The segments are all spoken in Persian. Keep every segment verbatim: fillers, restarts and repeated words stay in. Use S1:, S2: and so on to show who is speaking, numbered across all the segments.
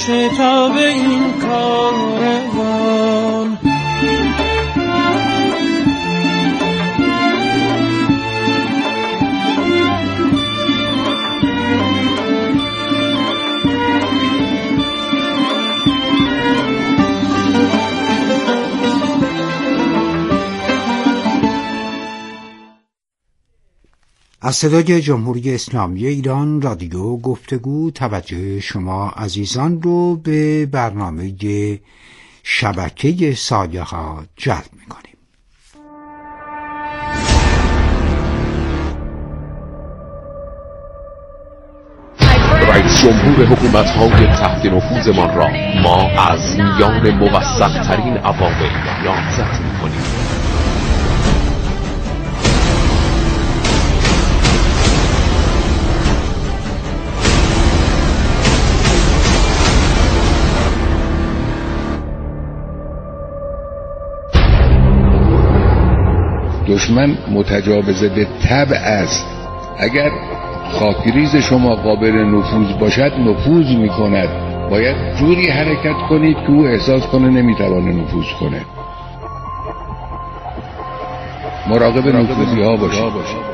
S1: شتاب این کاروان.
S2: از صدای جمهوری اسلامی ایران رادیو گفتگو توجه شما عزیزان رو به برنامه شبکه سایه ها جلب می‌کنیم.
S3: رئیس جمهور حکومت‌های تحت نفوذمان را ما از میان موثق‌ترین عوامل نامزد می‌کنیم.
S4: دشمن متجاوز به طبع است. اگر خاکریز شما قابل نفوذ باشد نفوذ میکند. باید جوری حرکت کنید که او احساس کنه نمیتوانه نفوذ کنه. مراقب نفوذی ها باشید.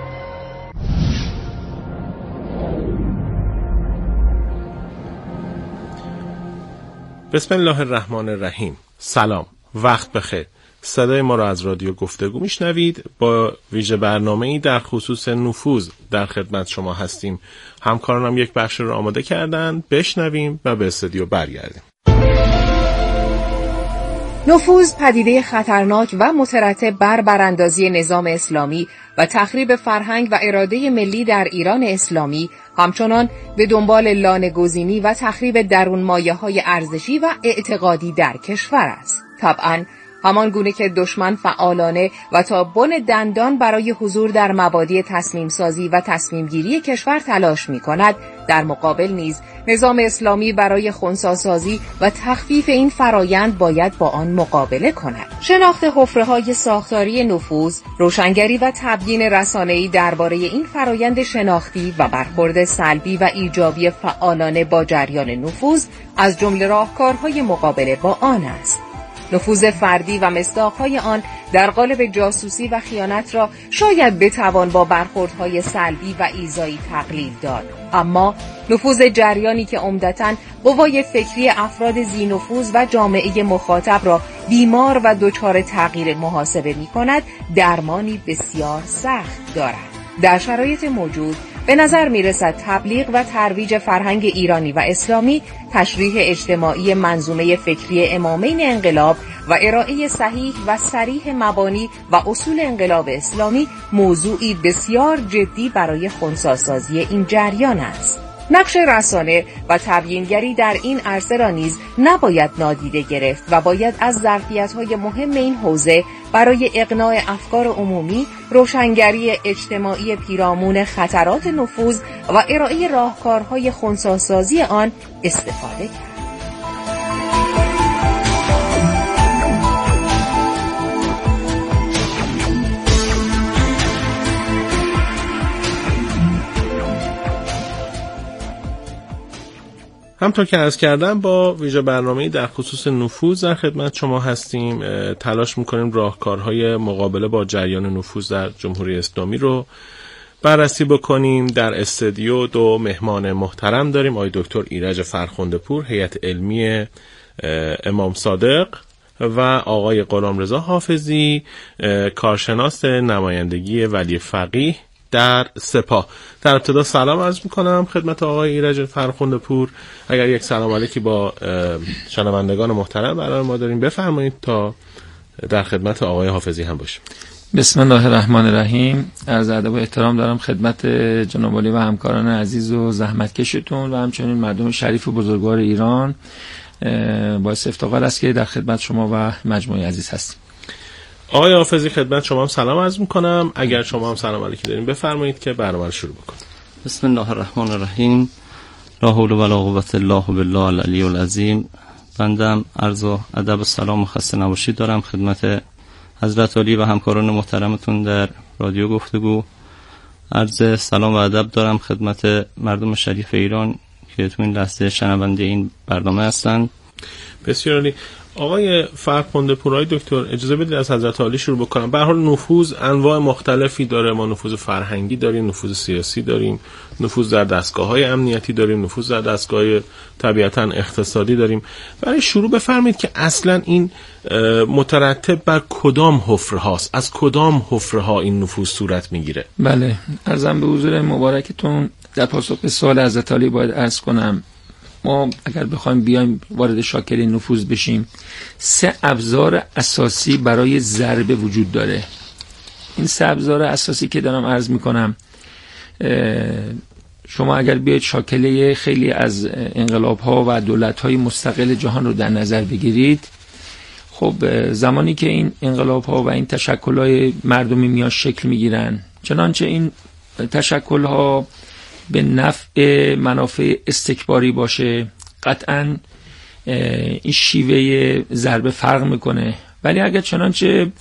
S5: بسم الله الرحمن الرحیم. سلام، وقت بخیر. صدای ما را از رادیو گفتگو میشنوید. با ویژه برنامه‌ای در خصوص نفوذ در خدمت شما هستیم. همکارانم یک بخش رو آماده کردن، بشنویم و به استودیو برگردیم.
S6: نفوذ پدیده خطرناک و مترتب بر براندازی نظام اسلامی و تخریب فرهنگ و اراده ملی در ایران اسلامی، همچنان به دنبال لانه‌گزینی و تخریب درون مایه‌های ارزشی و اعتقادی در کشور است. طبعاً همان گونه که دشمن فعالانه و تا بن دندان برای حضور در مبادی تصمیم سازی و تصمیم گیری کشور تلاش می کند، در مقابل نیز نظام اسلامی برای خنثی سازی و تخفیف این فرایند باید با آن مقابله کند. شناخت حفره‌های ساختاری نفوذ، روشنگری و تبیین رسانه‌ای درباره این فرایند شناختی و برخورد سلبی و ایجابی فعالانه با جریان نفوذ از جمله راهکارهای مقابله با آن است. نفوذ فردی و مصداق‌های آن در قالب جاسوسی و خیانت را شاید بتوان با برخوردهای سلبی و ایذایی تقلیل داد، اما نفوذ جریانی که عمدتاً قوای فکری افراد ذی نفوذ و جامعه مخاطب را بیمار و دچار تغییر محاسبه می‌کند، درمانی بسیار سخت دارد. در شرایط موجود به نظر میرسد تبلیغ و ترویج فرهنگ ایرانی و اسلامی، تشریح اجتماعی منظومه فکری امامین انقلاب و ارائه صحیح و صریح مبانی و اصول انقلاب اسلامی موضوعی بسیار جدی برای خنثی سازی این جریان است. نقش رسانه و تبیینگری در این عرصه را نیز نباید نادیده گرفت و باید از ظرفیت‌های مهم این حوزه برای اقناع افکار عمومی، روشنگری اجتماعی پیرامون خطرات نفوذ و ارائه راهکارهای خنثی سازی آن استفاده کرد.
S5: همطور که عرض کردم با ویژه برنامه‌ای در خصوص نفوذ در خدمت شما هستیم. تلاش می‌کنیم راهکارهای مقابله با جریان نفوذ در جمهوری اسلامی رو بررسی بکنیم. در استودیو دو مهمان محترم داریم، آقای دکتر ایرج فرخنده پور، هیئت علمی امام صادق، و آقای غلامرضا حافظی، کارشناس نمایندگی ولی فقیه در سپاه. در ابتدا سلام عرض میکنم خدمت آقای ایرج فرخنده پور. اگر یک سلام علیکی با شنوندگان محترم برای ما داریم بفرمایید تا در خدمت آقای حافظی هم باشیم.
S7: بسم الله الرحمن الرحیم. عرض ادب و احترام دارم خدمت جناب عالی و همکاران عزیز و زحمتکشتون و همچنین مردم شریف و بزرگوار ایران. باعث افتخار است که در خدمت شما و مجموعه عزیز هستیم.
S5: آقای حافظی خدمت شما هم سلام عرض میکنم. اگر شما هم سلام علیکی دارین بفرمایید که برنامه رو شروع بکنیم.
S8: بسم الله الرحمن الرحیم. لا حول ولا قوة الا بالله العلی العظیم. بندم عرض و ادب و سلام و خسته نباشید دارم خدمت حضرت علی و همکاران محترمتون در رادیو گفتگو. عرض سلام و ادب دارم خدمت مردم شریف ایران که تو این لحظه شنونده این برنامه هستن.
S5: بسیار عالی. آقای فرخنده پورای دکتر، اجازه بدید از حضرت عالی شروع بکنم. به هر حال نفوذ انواع مختلفی داره. ما نفوذ فرهنگی داریم، نفوذ سیاسی داریم، نفوذ در دستگاه‌های امنیتی داریم، نفوذ در دستگاه‌های طبیعتاً اقتصادی داریم. برای شروع بفرمایید که اصلاً این مترتب بر کدام حفره هاست؟ از کدام حفره ها این نفوذ صورت میگیره؟
S7: بله، عرضم به حضور مبارکتون. در پاسخ به سوال حضرت عالی باید عرض کنم ما اگر بخوایم بیایم وارد شاکله نفوذ بشیم، سه ابزار اساسی برای ضربه وجود داره. این سه ابزار اساسی که دارم عرض میکنم، شما اگر بیاید شاکله خیلی از انقلاب ها و دولت های مستقل جهان رو در نظر بگیرید، خب زمانی که این انقلاب ها و این تشکل های مردمی میان شکل میگیرن، چنانچه این تشکل ها به نفع منافع استکباری باشه، قطعاً این شیوه ضربه فرق میکنه. ولی اگر چنانچه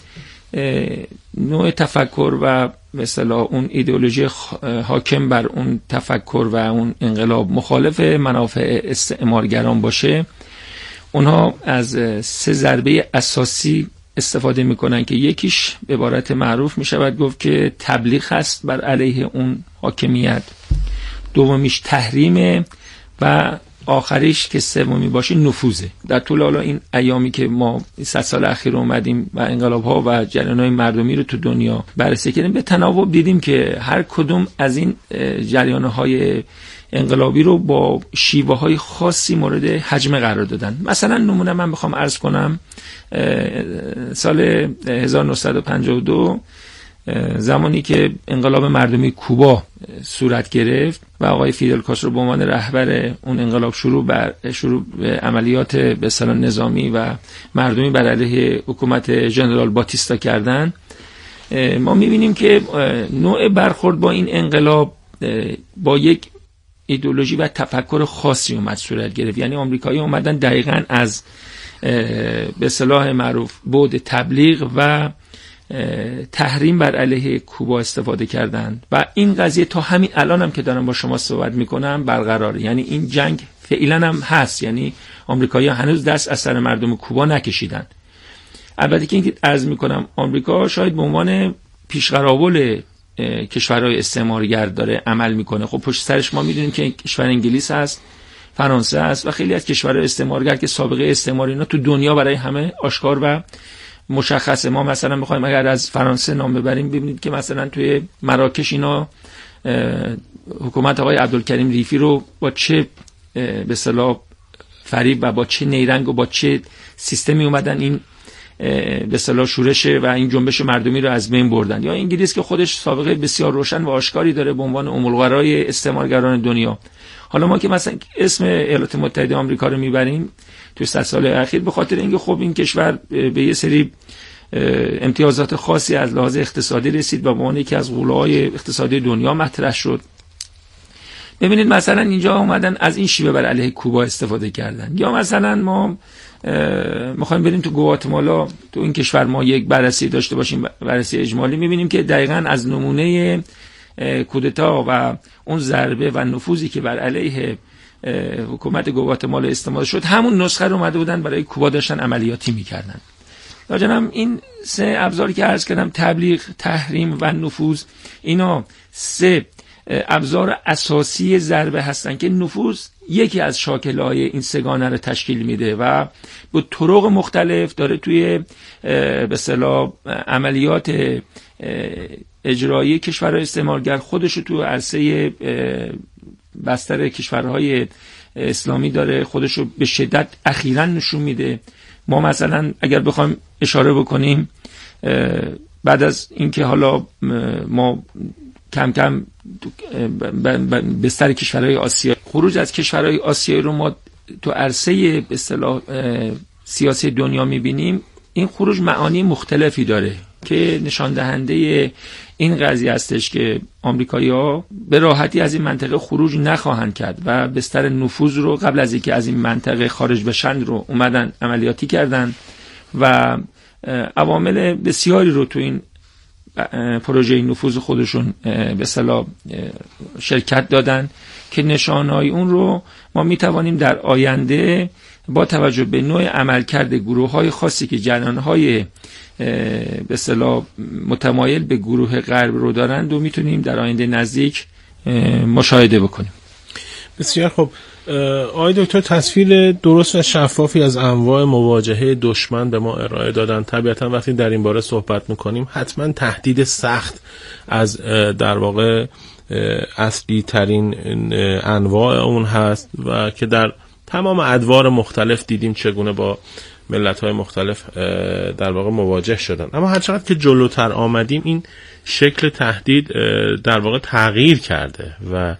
S7: نوع تفکر و مثلا اون ایدئولوژی حاکم بر اون تفکر و اون انقلاب مخالف منافع استعمارگران باشه، اونها از سه ضربه اساسی استفاده میکنن که یکیش به عبارت معروف میشود گفت که تبلیغ هست بر علیه اون حاکمیت، دومیش تحریمه و آخریش که سومی باشه نفوذه. در طول حالا این ایامی که ما صد سال اخیر اومدیم و انقلاب ها و جریان های مردمی رو تو دنیا بررسی کردیم، به تناوب دیدیم که هر کدوم از این جریان های انقلابی رو با شیوه های خاصی مورد حجمه قرار دادن. مثلا نمونه من بخوام عرض کنم، سال هزار و نهصد و پنجاه و دو زمانی که انقلاب مردمی کوبا صورت گرفت و آقای فیدل کاسترو به عنوان رهبر اون انقلاب شروع بر شروع به عملیات به اصطلاح نظامی و مردمی بر علیه حکومت ژنرال باتیستا کردن، ما می‌بینیم که نوع برخورد با این انقلاب با یک ایدئولوژی و تفکر خاصی اومد صورت گرفت. یعنی آمریکایی‌ها اومدن دقیقاً از به اصطلاح معروف بعد تبلیغ و تحریم بر علیه کوبا استفاده کردند و این قضیه تا همین الان هم که دارم با شما صحبت میکنم برقراره. یعنی این جنگ فعلا هم هست، یعنی آمریکایی‌ها هنوز دست از سر مردم کوبا نکشیدن. البته که این عرض میکنم آمریکا شاید به عنوان پیشقراول کشورهای استعمارگر داره عمل میکنه. خب پشت سرش ما میدونیم که کشور انگلیس هست، فرانسه هست و خیلی از کشورهای استعمارگر که سابقه استعمار اینا تو دنیا برای همه آشکار و مشخصه. ما مثلا میخوایم اگر از فرانسه نام ببریم، ببینید که مثلا توی مراکش اینا حکومت آقای عبدالکریم ریفی رو با چه به اصطلاح فریب و با چه نیرنگ و با چه سیستمی اومدن این به اصطلاح شورش و این جنبش مردمی رو از بین بردن. یا انگلیس که خودش سابقه بسیار روشن و آشکاری داره به عنوان ام القرای استعمارگران دنیا. حالا ما که مثلا اسم ایالات متحده آمریکا رو میبریم تو صد سال اخیر به خاطر اینکه خب این کشور به یه سری امتیازات خاصی از لحاظ اقتصادی رسید و به عنوان یکی از غوله‌های اقتصادی دنیا مطرح شد. ببینید مثلا اینجا اومدن از این شیوه بر علیه کوبا استفاده کردن. یا مثلا ما میخوایم بریم تو گواتمالا، تو این کشور ما یک بررسی داشته باشیم، بررسی اجمالی، میبینیم که دقیقاً از نمونه کودتا و اون ضربه و نفوذی که بر علیه حکومت گواتمالا استعمال شد، همون نسخه رو اومده بودن برای کوبا داشتن عملیاتی میکردن. لاجنم این سه ابزاری که عرض کردم، تبلیغ، تحریم و نفوذ، اینا سه ابزار اساسی ضربه هستن که نفوذ یکی از شاکل‌های این سگانه رو تشکیل میده و با طرق مختلف داره توی به اصطلاح عملیات اجرایی کشورهای استعمارگر خودش رو تو عرصه بستر کشورهای اسلامی داره خودش رو به شدت اخیراً نشون میده. ما مثلا اگر بخوایم اشاره بکنیم، بعد از اینکه حالا ما کم کم بستر کشورهای آسیا، خروج از کشورهای آسیایی رو ما تو عرصه به اصطلاح سیاسی دنیا میبینیم، این خروج معانی مختلفی داره که نشان دهنده این قضیه هستش که آمریکایی‌ها به راحتی از این منطقه خروج نخواهند کرد و بستر نفوذ رو قبل از اینکه از این منطقه خارج بشن رو اومدن عملیاتی کردن و عوامل بسیاری رو تو این پروژه نفوذ خودشون به اصطلاح شرکت دادن که نشانه‌های اون رو ما میتوانیم در آینده با توجه به نوع عملکرد گروه‌های خاصی که جریان‌های به اصطلاح متمایل به گروه غرب رو دارند و میتونیم در آینده نزدیک مشاهده بکنیم.
S5: بسیار خوب. آقای دکتر تصویر درست و شفافی از انواع مواجهه دشمن به ما ارائه دادن. طبیعتا وقتی در این باره صحبت میکنیم حتما تهدید سخت از در واقع اصلی ترین انواع اون هست و که در تمام ادوار مختلف دیدیم چگونه با ملت‌های مختلف در واقع مواجه شدن. اما هرچقدر که جلوتر آمدیم این شکل تهدید در واقع تغییر کرده و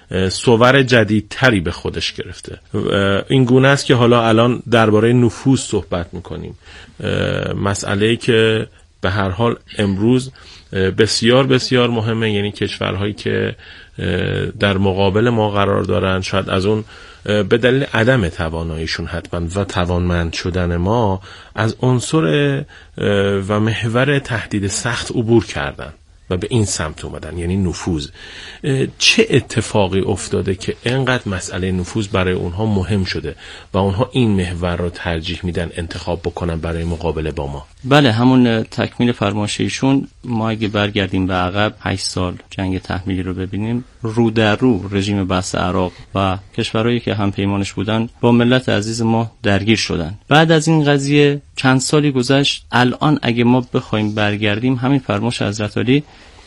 S5: صور جدیدتری به خودش گرفته. این گونه است که حالا الان درباره نفوذ صحبت میکنیم، مسئله‌ای که به هر حال امروز بسیار بسیار مهمه. یعنی کشورهایی که در مقابل ما قرار دارن شاید از اون به دلیل عدم تواناییشون حتما و توانمند شدن ما از عنصر و محور تهدید سخت عبور کردن و به این سمت اومدن، یعنی نفوذ. چه اتفاقی افتاده که اینقدر مسئله نفوذ برای اونها مهم شده و اونها این محور رو ترجیح میدن انتخاب بکنن برای مقابله با ما؟
S8: بله، همون تکمیل فرمایش ایشون. ما اگه برگردیم به عقب هشت سال جنگ تحمیلی رو ببینیم، رو در رو رژیم بأس عراق و کشورهایی که هم پیمانش بودن با ملت عزیز ما درگیر شدن. بعد از این قضیه چند سالی گذشت. الان اگه ما بخوایم برگردیم همین فرمایش حضرت علی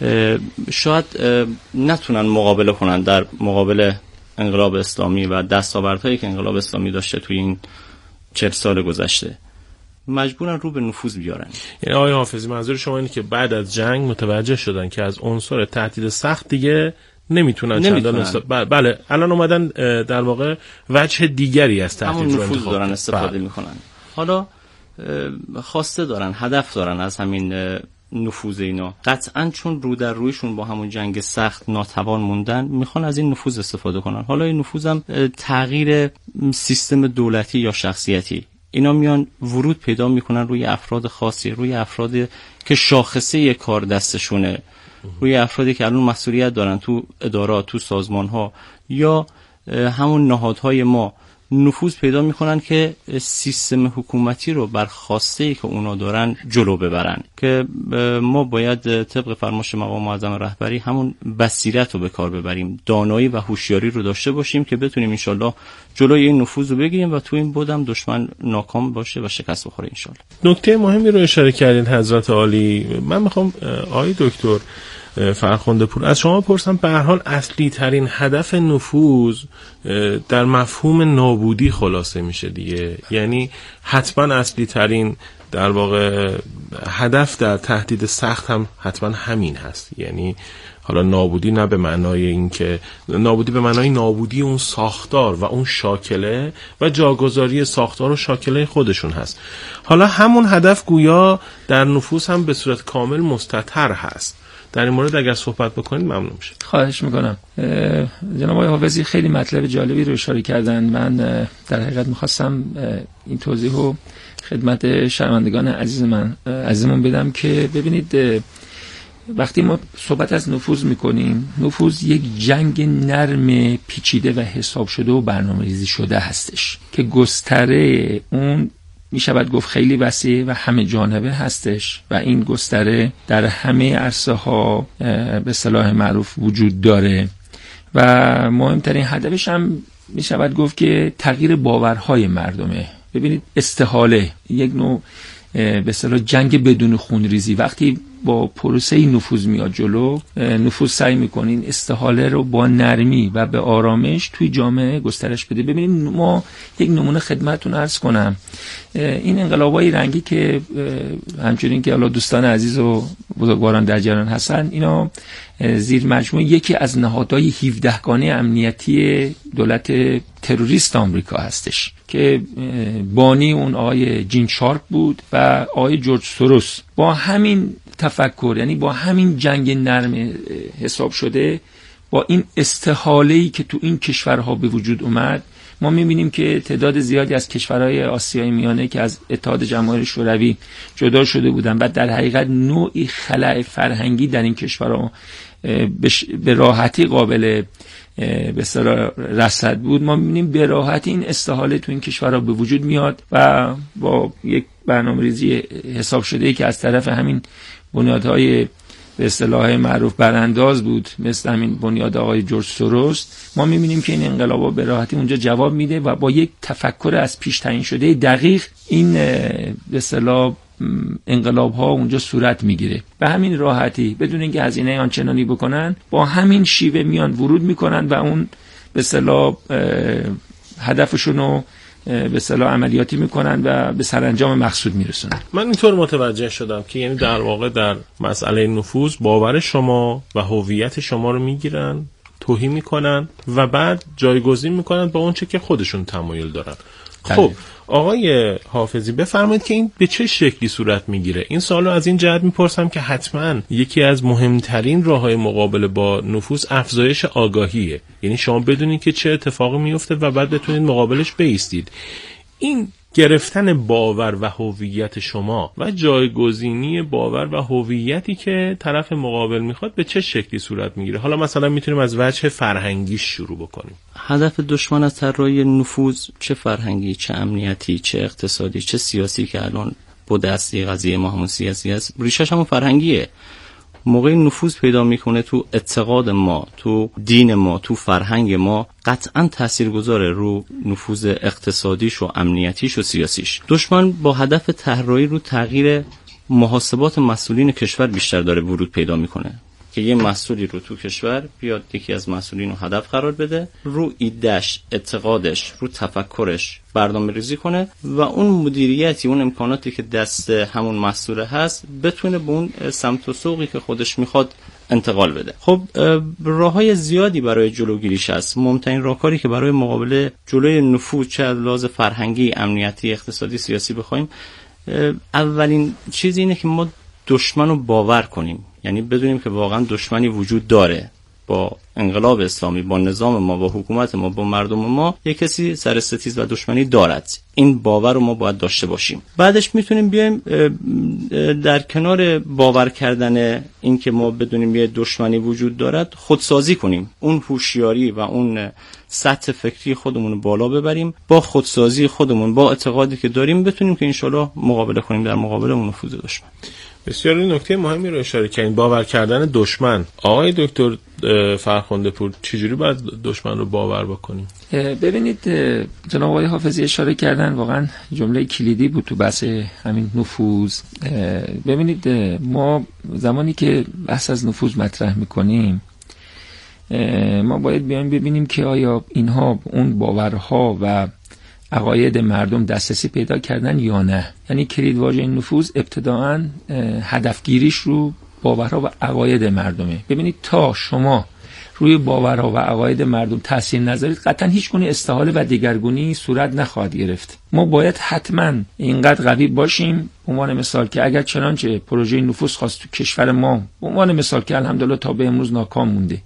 S8: شاید نتونن مقابله کنن در مقابل انقلاب اسلامی و دستاوردهایی که انقلاب اسلامی داشته توی این چهل سال گذشته. مجبورن رو به نفوذ بیارن.
S5: یعنی آقای حافظی منظور شما اینه که بعد از جنگ متوجه شدن که از عنصر تهدید سخت دیگه نمیتونن چندان است... بله الان اومدن در واقع وجه دیگری از تهدید رو
S8: نفوذ دارن استفاده میکنن. حالا خواسته دارن، هدف دارن از همین نفوذ اینا. قطعاً چون رو در رویشون با همون جنگ سخت ناتوان موندن، میخوان از این نفوذ استفاده کنن. حالا این نفوذم تغییر سیستم دولتی یا شخصیتی، اینا میان ورود پیدا میکنن روی افراد خاصی، روی افرادی که شاخصه یک کار دستشونه، روی افرادی که الان مسئولیت دارن تو ادارات، تو سازمان‌ها یا همون نهادهای ما، نفوذ پیدا میکنن که سیستم حکومتی رو بر خواسته‌ای که اونا دارن جلو ببرن. که ما باید طبق فرمایش مقام معظم رهبری همون بصیرت رو به کار ببریم، دانایی و هوشیاری رو داشته باشیم که بتونیم انشالله جلوی این نفوذ رو بگیریم و تو این بودم دشمن ناکام باشه و شکست بخوره انشالله.
S5: نکته مهمی رو اشاره کردین حضرت عالی. من میخوام آقای دکتر فرخنده پور از شما پرسم، به هر حال اصلی ترین هدف نفوذ در مفهوم نابودی خلاصه میشه دیگه. یعنی حتما اصلی ترین در واقع هدف در تهدید سخت هم حتما همین هست. یعنی حالا نابودی نه به معنای این که نابودی به معنای نابودی اون ساختار و اون شاکله و جاگذاری ساختار و شاکله خودشون هست. حالا همون هدف گویا در نفوذ هم به صورت کامل مستتر هست. در این مورد اگر صحبت بکنید ممنون میشه.
S7: خواهش میکنم. جناب آقای حافظی خیلی مطلب جالبی رو اشاره کردن. من در حقیقت میخواستم این توضیح رو خدمت شنوندگان عزیز من عزیزمون بدم که ببینید وقتی ما صحبت از نفوذ میکنیم، نفوذ یک جنگ نرم پیچیده و حساب شده و برنامه‌ریزی شده هستش که گستره اون میشود گفت خیلی وسیع و همه جانبه هستش و این گستره در همه عرصه ها به اصطلاح معروف وجود داره و مهمترین هدفش هم میشود گفت که تغییر باورهای مردمه. ببینید استحاله یک نوع به اصطلاح جنگ بدون خونریزی، وقتی با پروسه نفوذ میاد جلو، نفوذ سعی میکنین استحاله رو با نرمی و به آرامش توی جامعه گسترش بده. ببینید ما یک نمونه خدمتتون عرض کنم. این انقلابای رنگی که همچنین که حالا دوستان عزیز و بزرگواران در جریان هستن، اینا زیر مجموعه یکی از نهادهای هفده گانه امنیتی دولت تروریست آمریکا هستش که بانی اون آقای جین شارپ بود و آقای جورج سوروس. با همین تفکر، یعنی با همین جنگ نرم حساب شده، با این استحاله‌ای که تو این کشورها به وجود اومد، ما می‌بینیم که تعداد زیادی از کشورهای آسیای میانه که از اتحاد جماهیر شوروی جدا شده بودند و در حقیقت نوعی خلأ فرهنگی در این کشورها به راحتی قابل به اصطلاح رصد بود، ما می‌بینیم به راحتی این استحاله تو این کشورها به وجود میاد و با یک برنامه‌ریزی حساب شده‌ای که از طرف همین بنیادهای به اصطلاح معروف برانداز بود، مثل همین بنیاد آقای جورج سوروس، ما می‌بینیم که این انقلاب‌ها به راحتی اونجا جواب میده و با یک تفکر از پیش تعیین شده دقیق این به اصطلاح انقلاب ها اونجا صورت میگیره. به همین راحتی بدون اینکه هزینه آنچنانی بکنن با همین شیوه میان ورود میکنن و اون به اصطلاح هدفشون رو به اصطلاح عملیاتی میکنن و به سرانجام مقصود میرسونن.
S5: من اینطور متوجه شدم که یعنی در واقع در مسئله نفوذ باور شما و هویت شما رو میگیرن، توهین میکنن و بعد جایگزین میکنن با اون چه که خودشون تمایل دارن. خب آقای حافظی بفرمایید که این به چه شکلی صورت میگیره؟ این سوالو از این جهت میپرسم که حتما یکی از مهمترین راههای مقابله با نفوذ افزایش آگاهیه، یعنی شما بدونید که چه اتفاقی میفته و بعد بتونید مقابلش بایستید. این گرفتن باور و هویت شما و جایگزینی باور و هویتی که طرف مقابل میخواد به چه شکلی صورت میگیره؟ حالا مثلا میتونیم از وجه فرهنگی شروع بکنیم.
S8: هدف دشمن از طراحی نفوذ چه فرهنگی، چه امنیتی، چه اقتصادی، چه سیاسی که الان بوده اصلی قضیه ما همون سیاسی است، ریشش همون فرهنگیه. موقعی نفوذ پیدا میکنه تو اعتقاد ما، تو دین ما، تو فرهنگ ما، قطعا تاثیرگذاره رو نفوذ اقتصادیش و امنیتیش و سیاسیش. دشمن با هدف طراحی رو تغییر محاسبات مسئولین کشور بیشتر داره ورود پیدا میکنه که یه مسئولی رو تو کشور بیاد یکی از مسئولین رو هدف قرار بده، رو ایدهش، اعتقادش، رو تفکرش برنامه ریزی کنه و اون مدیریتی، اون امکاناتی که دست همون مسئول هست بتونه به اون سمت و سوقی که خودش میخواد انتقال بده. خب راههای زیادی برای جلوگیریش هست. مهمترین راهکاری که برای مقابله جلوی نفوذ چه از لحاظ فرهنگی، امنیتی، اقتصادی، سیاسی بخوایم، اولین چیز اینه که ما دشمن رو باور کنیم، یعنی بدونیم که واقعا دشمنی وجود داره. با انقلاب اسلامی، با نظام ما، با حکومت ما، با مردم ما یک کسی سر ستیز و دشمنی دارد. این باور رو ما باید داشته باشیم. بعدش میتونیم بیایم در کنار باور کردن این که ما بدونیم یه دشمنی وجود دارد، خودسازی کنیم. اون هوشیاری و اون سطح فکری خودمون رو بالا ببریم، با خودسازی خودمون، با اعتقادی که داریم بتونیم که انشالله مقابله کنیم در مقابل اون نفوذ دشمن.
S5: بسیار نکته مهمی رو اشاره کردین، باور کردن دشمن. آقای دکتر فرخنده پور چجوری باید دشمن رو باور بکنیم؟
S7: ببینید جناب آقای حافظی اشاره کردن، واقعا جمله کلیدی بود تو بحث همین نفوذ. ببینید ما زمانی که بحث از نفوذ مطرح میکنیم ما باید بیایم ببینیم که آیا اینها اون باورها و عقاید مردم دسترسی پیدا کردن یا نه. یعنی کلید واژه نفوذ ابتداءً هدفگیریش رو باورها و عقاید مردمه. ببینید تا شما روی باورها و عقاید مردم تاثیر نذارید قطعا هیچ گونه استحاله و دگرگونی صورت نخواهد گرفت. ما باید حتما اینقدر قوی باشیم به عنوان مثال که اگر چنانچه پروژه نفوذ خواست تو کشور ما، به عنوان مثال که الحمدلله تا به امروز ناکام مونده،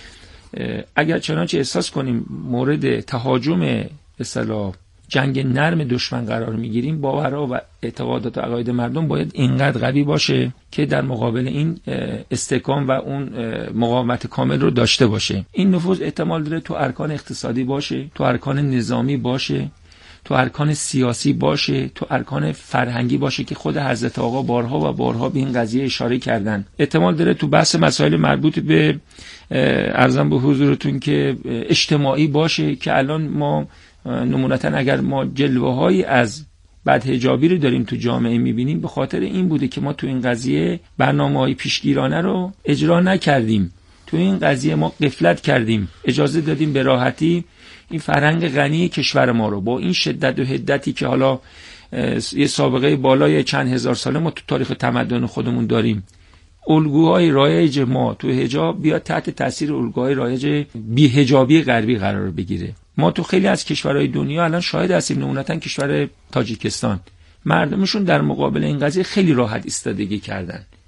S7: اگر چنانچه احساس کنیم مورد تهاجم به اصطلاح جنگ نرم دشمن قرار میگیریم، باورها و اعتقادات و عقاید مردم باید اینقدر قوی باشه که در مقابل این استحکام و اون مقاومت کامل رو داشته باشه. این نفوذ احتمال داره تو ارکان اقتصادی باشه، تو ارکان نظامی باشه، تو ارکان سیاسی باشه، تو ارکان فرهنگی باشه که خود حضرت آقا بارها و بارها به این قضیه اشاره کردن. احتمال داره تو بحث مسائل مربوط به ارزم به حضورتون که اجتماعی باشه که الان ما نمونتاً اگر ما جلوه‌هایی از بدحجابی رو داریم تو جامعه می‌بینیم به خاطر این بوده که ما تو این قضیه برنامه‌های پیشگیرانه رو اجرا نکردیم. تو این قضیه ما غفلت کردیم، اجازه دادیم به راحتی این فرهنگ غنی کشور ما رو با این شدت و حدتی که حالا یه سابقه بالای چند هزار ساله ما تو تاریخ تمدن خودمون داریم، الگوهای رایج ما تو حجاب بیاد تحت تاثیر الگوهای رایج بی‌حجابی غربی قرار بگیره. ما تو خیلی از کشورهای دنیا الان شاهد هستیم، نمونتاً کشور تاجیکستان، مردمشون در مقابل این قضیه خیلی راحت ایستادگی کردن.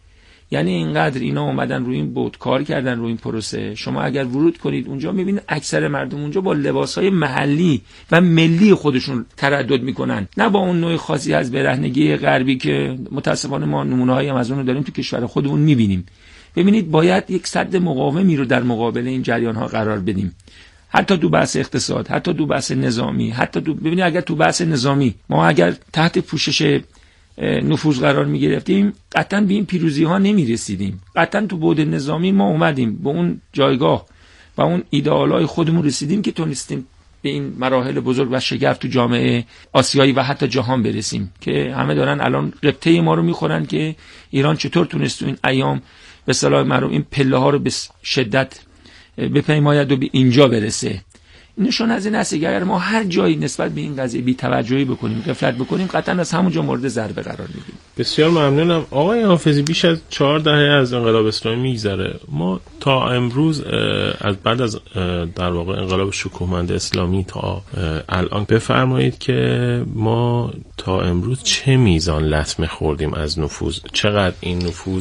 S7: یعنی اینقدر اینا اومدن روی این بود کار کردن روی این پروسه. شما اگر ورود کنید اونجا میبینید اکثر مردم اونجا با لباسهای محلی و ملی خودشون تردد میکنن، نه با اون نوع خاصی از برهنگی غربی که متاسفانه ما نمونه‌هایی هم از اون داریم تو کشور خودمون میبینیم. ببینید باید یک سد مقاومی رو در مقابل این جریان‌ها قرار بدیم، حتی تو بحث اقتصاد، حتی تو بحث نظامی، حتی تو ببینید اگر تو بحث نظامی ما اگر تحت پوشش نفوذ قرار می گرفتیم قطعا به این پیروزی ها نمی رسیدیم. قطعا تو بعد نظامی ما اومدیم به اون جایگاه و اون ایدئال های خودمون رسیدیم که تونستیم به این مراحل بزرگ و شگرف تو جامعه آسیایی و حتی جهان برسیم که همه دارن الان غبطه ما رو میخورن که ایران چطور تونست تو این ایام به اصطلاح معروف این پله ها رو به شدت بپیماید و به اینجا برسه. نشون از این است که اگر ما هر جایی نسبت به این قضیه بی‌توجهی بکنیم، غفلت بکنیم، قطعا از همونجا مورد ضربه قرار میگیریم.
S5: بسیار ممنونم آقای حافظی. بیش از چهار دهه از انقلاب اسلامی میگذره، ما تا امروز از بعد از در واقع انقلاب شکوهمند اسلامی تا الان بفرمایید که ما تا امروز چه میزان لطمه خوردیم از نفوذ؟ چقدر این نفوذ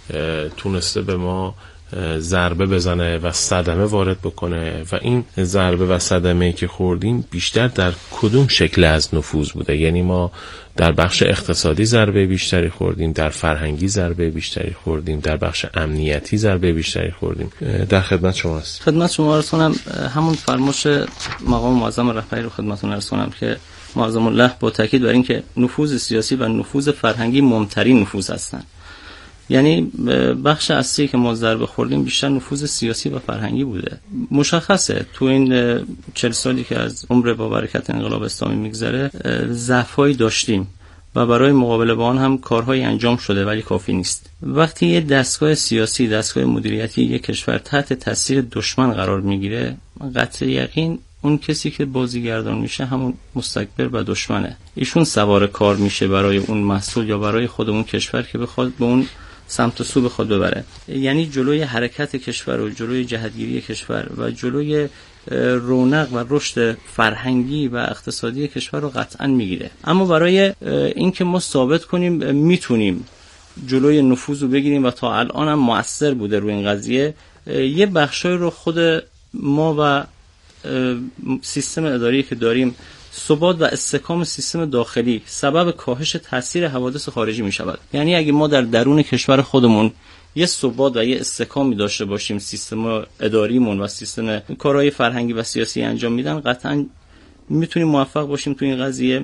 S5: تونسته به ما ضربه بزنه و صدمه وارد بکنه و این ضربه و صدمه‌ای که خوردیم بیشتر در کدوم شکل از نفوذ بوده؟ یعنی ما در بخش اقتصادی ضربه بیشتری خوردیم، در فرهنگی ضربه بیشتری خوردیم، در بخش امنیتی ضربه بیشتری خوردیم. در خدمت شما هست.
S8: خدمت شما عرض کنم همون فرمایش مقام معظم رهبری رو خدمتتون عرض کنم که معظم الله با تاکید بر این که نفوذ سیاسی و نفوذ فرهنگی مهمترین نفوذ هستند. یعنی بخش اصلی که ما ضربه خوردیم بیشتر نفوذ سیاسی و فرهنگی بوده. مشخصه تو این چهل سالی که از عمر با برکت انقلاب اسلامی میگذره ضعف‌هایی داشتیم و برای مقابله با آن هم کارهایی انجام شده ولی کافی نیست. وقتی یه دستگاه سیاسی، دستگاه مدیریتی یک کشور تحت تاثیر دشمن قرار میگیره، قطع یقین اون کسی که بازیگردان میشه همون مستکبر و دشمنه. ایشون سوار کار میشه برای اون محصول یا برای خود اون کشور که بخواد به اون سمت و سو بخواد ببره. یعنی جلوی حرکت کشور و جلوی جهتگیری کشور و جلوی رونق و رشد فرهنگی و اقتصادی کشور رو قطعا میگیره. اما برای اینکه ما ثابت کنیم میتونیم جلوی نفوذ رو بگیریم و تا الان هم مؤثر بوده روی این قضیه، یه بخشای رو خود ما و سیستم اداری که داریم، ثبات و استحکام سیستم داخلی سبب کاهش تاثیر حوادث خارجی می شود. یعنی اگه ما در درون کشور خودمون یه ثبات و یه استحکامی داشته باشیم، سیستم اداریمون و سیستم کارهای فرهنگی و سیاسی انجام میدن، قطعا میتونیم موفق باشیم تو این قضیه.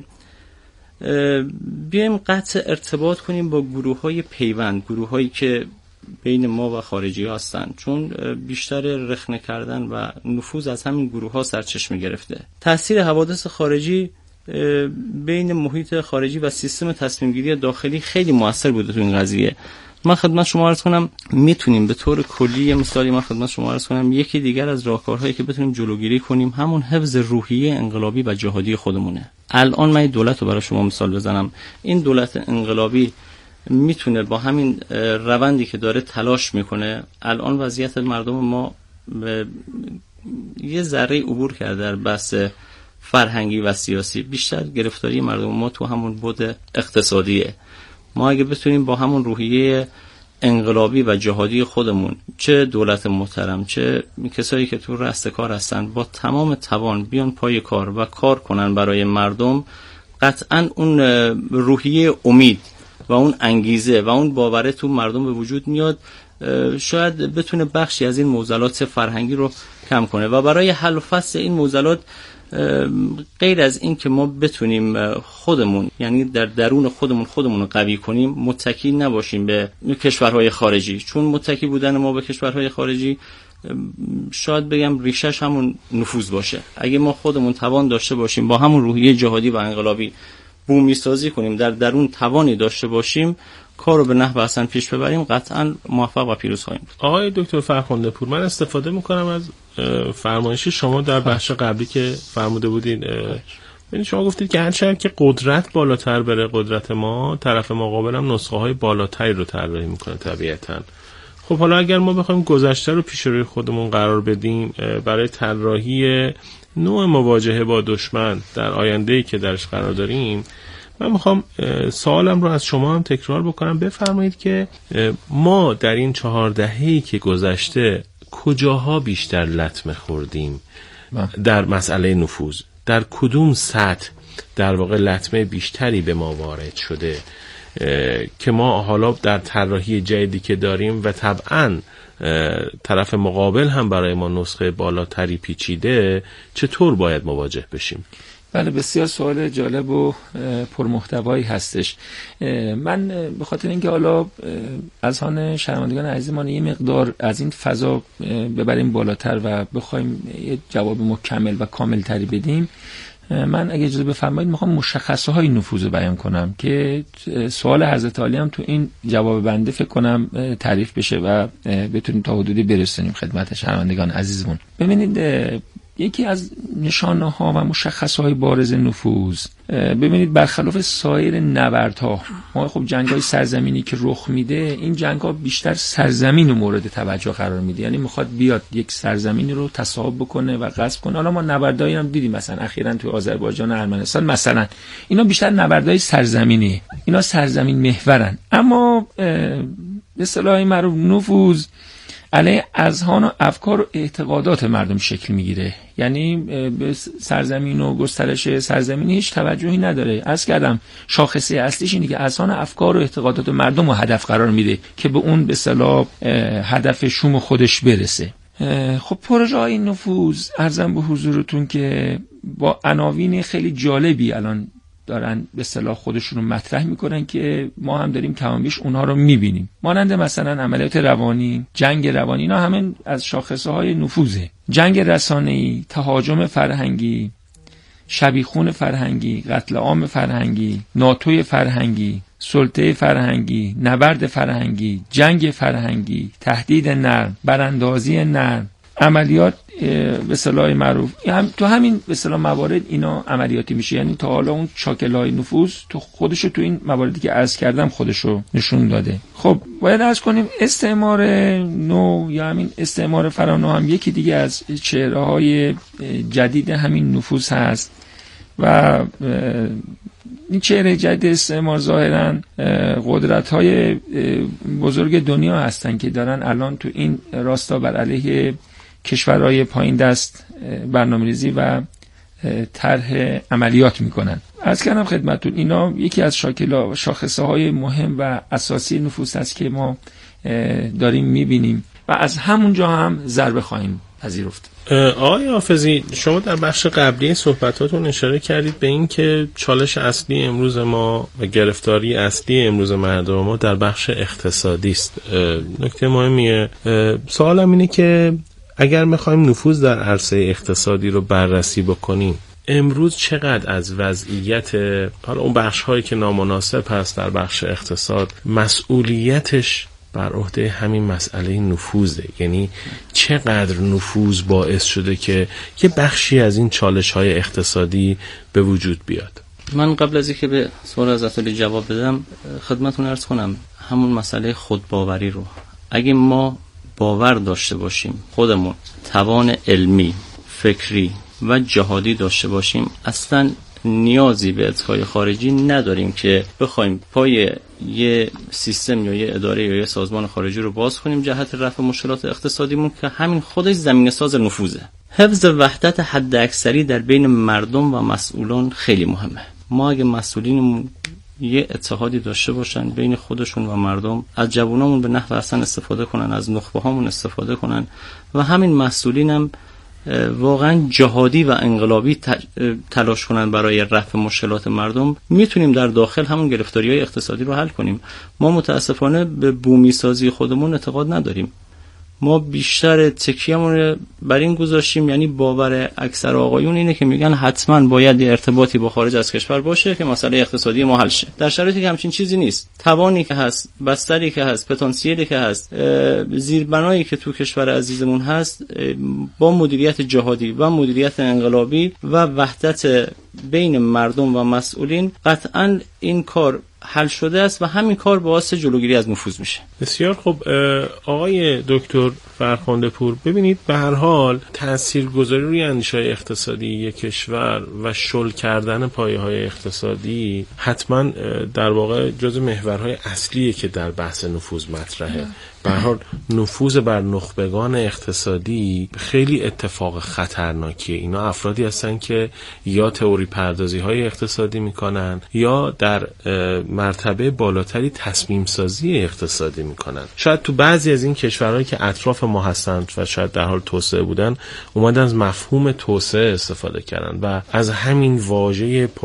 S8: بیایم قطع ارتباط کنیم با گروه‌های پیوند، گروه‌هایی که بین ما و خارجی ها هستن، چون بیشتر رخنه کردن و نفوذ از همین گروه ها سرچشمه گرفته. تاثیر حوادث خارجی بین محیط خارجی و سیستم تصمیم گیری داخلی خیلی موثر بوده تو این قضیه. من خدمت شما عرض کنم میتونیم به طور کلی مثالی من خدمت شما عرض کنم یکی دیگر از راهکارهایی که بتونیم جلوگیری کنیم همون حفظ روحیه انقلابی و جهادی خودمونه. الان من دولت رو برای شما مثال بزنم. این دولت انقلابی میتونه با همین روندی که داره تلاش میکنه، الان وضعیت مردم ما یه ذره عبور کرده در بحث فرهنگی و سیاسی. بیشتر گرفتاری مردم ما تو همون بعد اقتصادیه. ما اگه بتونیم با همون روحیه انقلابی و جهادی خودمون، چه دولت محترم چه کسایی که تو رأس کار هستن، با تمام توان بیان پای کار و کار کنن برای مردم، قطعاً اون روحیه امید و اون انگیزه و اون باوره تو مردم به وجود میاد. شاید بتونه بخشی از این معضلات فرهنگی رو کم کنه و برای حل و فصل این معضلات غیر از این که ما بتونیم خودمون، یعنی در درون خودمون خودمون رو قوی کنیم، متکی نباشیم به کشورهای خارجی، چون متکی بودن ما به کشورهای خارجی شاید بگم ریشش همون نفوذ باشه. اگه ما خودمون توان داشته باشیم با همون روحیه جهادی و انقلابی بومی سازی کنیم، در درون توانی داشته باشیم، کارو به نحو احسن پیش ببریم، قطعا موفق و پیروز خواهیم.
S5: آقای دکتر فرخنده پور، من استفاده میکنم از فرمایش شما در بخش قبلی که فرموده بودید. یعنی شما گفتید که هرچند که قدرت بالاتر بره قدرت ما، طرف مقابل هم نسخه های بالاتری رو طراحی میکنه طبیعتاً. خب حالا اگر ما بخوایم گذشته رو پیش روی خودمون قرار بدیم برای طراحی نوع مواجهه با دشمن در آینده‌ای که درش قرار داریم، من میخوام سوالم رو از شما هم تکرار بکنم. بفرمایید که ما در این چهار دهه‌ای که گذشته کجاها بیشتر لطمه خوردیم در مسئله نفوذ؟ در کدوم سطح در واقع لطمه بیشتری به ما وارد شده که ما حالا در طراحی جدیدی که داریم و طبعاً طرف مقابل هم برای ما نسخه بالاتری پیچیده، چطور باید مواجه بشیم؟
S7: بله، بسیار سوال جالب و پرمحتوایی هستش. من به خاطر اینکه حالا از آن شنوندگان عزیزمان یه مقدار از این فضا ببریم بالاتر و بخوایم یه جواب مکمل و کامل تری بدیم، من اگه اجازه بفرمایید میخوام مشخصه های نفوذ رو بیان کنم که سوال حضرت عالی هم تو این جواب بنده فکر کنم تعریف بشه و بتونیم تا حدودی برسونیم خدمت شنوندگان عزیزمون. ببینید، یکی از نشانه ها و مشخصه های بارز نفوذ، ببینید برخلاف سایر نبردها، ما خب جنگ های سرزمینی که رخ میده، این جنگ ها بیشتر سرزمین رو مورد توجه قرار میده، یعنی میخواد بیاد یک سرزمینی رو تصاحب بکنه و غصب کنه. حالا ما نبردایی هم دیدیم، مثلا اخیراً توی آذربایجان و ارمنستان مثلا، اینا بیشتر نبردهای سرزمینی، اینا سرزمین محورن. اما به اصطلاح معروف نفوذ علیه اذهان و افکار و اعتقادات مردم شکل میگیره، یعنی به سرزمین و گسترش سرزمین هیچ توجهی نداره. عرض کردم شاخصه اصلیش اینه که اذهان و افکار و اعتقادات مردم رو هدف قرار میده که به اون به اصطلاح هدف شوم خودش برسه. خب پروژه های نفوذ عرضم به حضورتون که با عناوین خیلی جالبی الان دارن به اصطلاح خودشون رو مطرح میکنن که ما هم داریم کمابیش اونها رو میبینیم، مانند مثلا عملیات روانی، جنگ روانی، اینا همین از شاخصه های نفوذه. جنگ رسانه‌ای، تهاجم فرهنگی، شبیخون فرهنگی، قتل عام فرهنگی، ناتوی فرهنگی، سلطه فرهنگی، نبرد فرهنگی، جنگ فرهنگی، تهدید نرم، براندازی نرم، عملیات به اصطلاح معروف هم تو همین به اصطلاح موارد اینا عملیاتی میشه. یعنی تا حالا اون شاکل‌های نفوذ تو خودشو تو این مواردی که عرض کردم خودشو نشون داده. خب باید عرض کنیم استعمار نو یا همین استعمار فرانو هم یکی دیگه از چهره‌های جدید همین نفوذ هست و این چهره جدید استعمار ظاهراً قدرت‌های بزرگ دنیا هستن که دارن الان تو این راستا بر علیه کشورهای پایین دست برنامه‌ریزی و طرح عملیات میکنن. عرض کردم خدمتتون اینا یکی از شاکل شاخصه های مهم و اساسی نفوذ است که ما داریم میبینیم و از همونجا هم ضربه خواهیم پذیرفت.
S5: آقای حافظی، شما در بخش قبلی صحبتاتون اشاره کردید به این که چالش اصلی امروز ما و گرفتاری اصلی امروز مردم ما در بخش اقتصادی است. نکته مهمیه. سوالم اینه که اگر میخوایم نفوذ در عرصه اقتصادی رو بررسی بکنیم، امروز چقدر از وضعیت حالا اون بخش هایی که نامناسب هست در بخش اقتصاد مسئولیتش بر عهده همین مسئله نفوذه؟ یعنی چقدر نفوذ باعث شده که یه بخشی از این چالش های اقتصادی به وجود بیاد؟
S8: من قبل از اینکه به سوال حضرت علی جواب بدم خدمتتون عرض کنم همون مسئله خودباوری رو، اگه ما باور داشته باشیم خودمون توان علمی، فکری و جهادی داشته باشیم، اصلا نیازی به اتکای خارجی نداریم که بخوایم پای یه سیستم یا یه اداره یا یه سازمان خارجی رو باز کنیم جهت رفع مشکلات اقتصادیمون که همین خودش زمینه ساز نفوذه. حفظ وحدت حد اکثری در بین مردم و مسئولان خیلی مهمه. ما اگه مسئولینمون یه اتحادی داشته باشن بین خودشون و مردم، از جوانامون به نحو احسن استفاده کنن، از نخبه هامون استفاده کنن و همین مسئولین هم واقعا جهادی و انقلابی تلاش کنن برای رفع مشکلات مردم، میتونیم در داخل همون گرفتاری‌های اقتصادی رو حل کنیم. ما متاسفانه به بومی سازی خودمون اعتقاد نداریم. ما بیشتر تکیه‌مون بر این گذاشتیم، یعنی باور اکثر آقایون اینه که میگن حتما باید یه ارتباطی با خارج از کشور باشه که مسئله اقتصادی ما حل شه، در شرایطی که همچین چیزی نیست. توانی که هست، بستری که هست، پتانسیلی که هست، زیربنایی که تو کشور عزیزمون هست، با مدیریت جهادی و مدیریت انقلابی و وحدت بین مردم و مسئولین قطعاً این کار حل شده است و همین کار باعث جلوگیری از نفوذ میشه.
S5: بسیار خوب. آقای دکتر فرخنده پور، ببینید به هر حال تاثیرگذاری روی اندیشه‌های اقتصادی یک کشور و شل کردن پایه‌های اقتصادی حتما در واقع جزو محورهای اصلیه که در بحث نفوذ مطرحه. به هر حال نفوذ بر نخبگان اقتصادی خیلی اتفاق خطرناکیه. اینا افرادی هستن که یا تئوری پردازی های اقتصادی میکنن یا در مرتبه بالاتری تصمیم سازی اقتصادی میکنن. شاید تو بعضی از این کشورهایی که اطراف ما هستند و شاید در حال توسعه بودن اومدن از مفهوم توسعه استفاده کردن و از همین واژه